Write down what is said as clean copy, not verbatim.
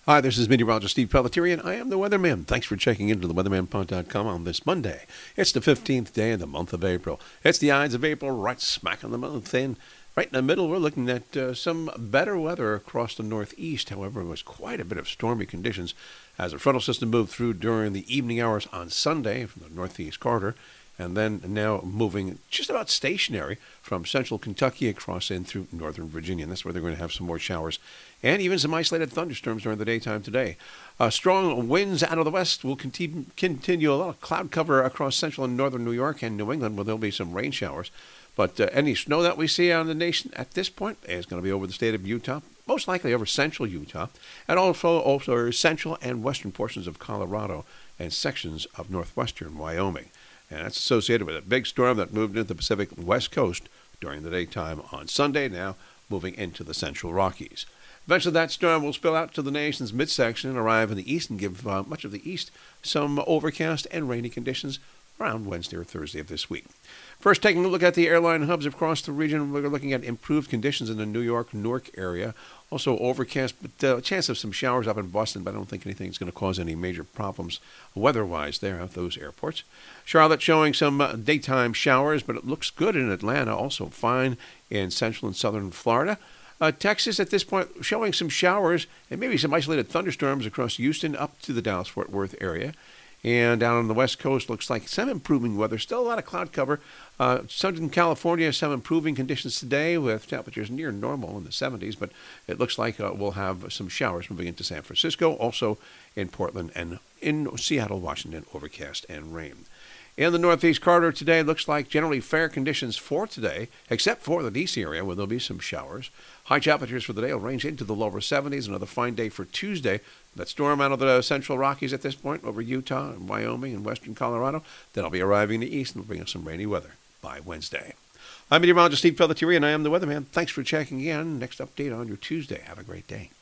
Hi, this is meteorologist Steve Pelletieri, and I am the Weatherman. Thanks for checking into the weathermanpod.com on this Monday. It's the 15th day of the month of April. It's the Ides of April, right smack in the month. And right in the middle, we're looking at some better weather across the northeast. However, it was quite a bit of stormy conditions as a frontal system moved through during the evening hours on Sunday from the northeast corridor, and then now moving just about stationary from central Kentucky across in through northern Virginia. And that's where they're going to have some more showers and even some isolated thunderstorms during the daytime today. Strong winds out of the west will continue. A lot of cloud cover across central and northern New York and New England, where there'll be some rain showers. But any snow that we see out in the nation at this point is going to be over the state of Utah, most likely over central Utah, and also central and western portions of Colorado and sections of northwestern Wyoming. And that's associated with a big storm that moved into the Pacific West Coast during the daytime on Sunday, now moving into the central Rockies. Eventually, that storm will spill out to the nation's midsection and arrive in the east and give much of the east some overcast and rainy conditions around Wednesday or Thursday of this week. First, taking a look at the airline hubs across the region, we're looking at improved conditions in the New York, Newark area. Also overcast, but a chance of some showers up in Boston, but I don't think anything's going to cause any major problems weather-wise there at those airports. Charlotte showing some daytime showers, but it looks good in Atlanta, also fine in central and southern Florida. Texas at this point showing some showers and maybe some isolated thunderstorms across Houston up to the Dallas-Fort Worth area. And down on the west coast, looks like some improving weather. Still a lot of cloud cover. Southern California, some improving conditions today with temperatures near normal in the 70s. But it looks like we'll have some showers moving into San Francisco, also in Portland and in Seattle, Washington, overcast and rain. In the northeast corridor today, looks like generally fair conditions for today, except for the D.C. area where there'll be some showers. High temperatures for the day will range into the lower 70s. Another fine day for Tuesday. That storm out of the central Rockies at this point over Utah and Wyoming and western Colorado. Then I'll be arriving in the east and will bring us some rainy weather by Wednesday. I'm meteorologist Steve Pelletieri, and I am the Weatherman. Thanks for checking in. Next update on your Tuesday. Have a great day.